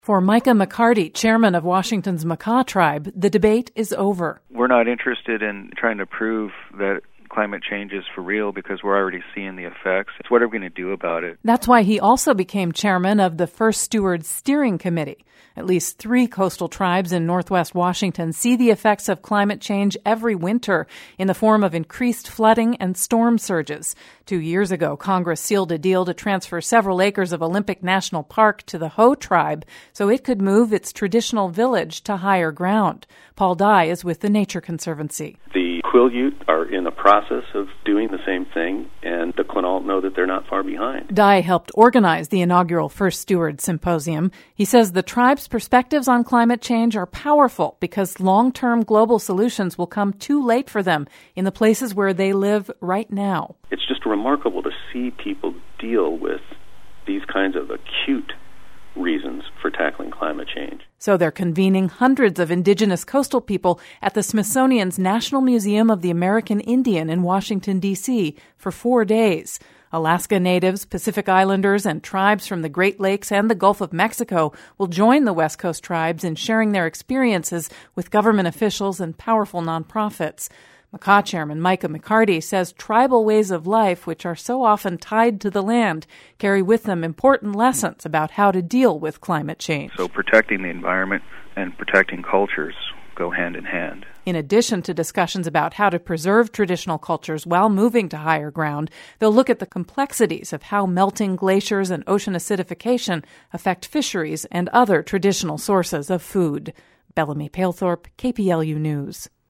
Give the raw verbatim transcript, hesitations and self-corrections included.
For Micah McCarty, chairman of Washington's Makah tribe, the debate is over. We're not interested in trying to prove that climate change is for real because we're already seeing the effects. It's what are we going to do about it? That's why he also became chairman of the First Steward Steering Committee. At least three coastal tribes in northwest Washington see the effects of climate change every winter in the form of increased flooding and storm surges. Two years ago, Congress sealed a deal to transfer several acres of Olympic National Park to the Hoh tribe so it could move its traditional village to higher ground. Paul Dye is with the Nature Conservancy. The Quileute are in the process of doing the same thing, and the Quinault know that they're not far behind. Dye helped organize the inaugural First Steward Symposium. He says the tribe's perspectives on climate change are powerful because long-term global solutions will come too late for them in the places where they live right now. It's just remarkable to see people deal with these kinds of acute reasons for tackling climate change. So they're convening hundreds of indigenous coastal people at the Smithsonian's National Museum of the American Indian in Washington, D C for four days. Alaska Natives, Pacific Islanders, and tribes from the Great Lakes and the Gulf of Mexico will join the West Coast tribes in sharing their experiences with government officials and powerful nonprofits. Makah chairman Micah McCarty says tribal ways of life, which are so often tied to the land, carry with them important lessons about how to deal with climate change. So protecting the environment and protecting cultures go hand in hand. In addition to discussions about how to preserve traditional cultures while moving to higher ground, they'll look at the complexities of how melting glaciers and ocean acidification affect fisheries and other traditional sources of food. Bellamy Palethorpe, K P L U News.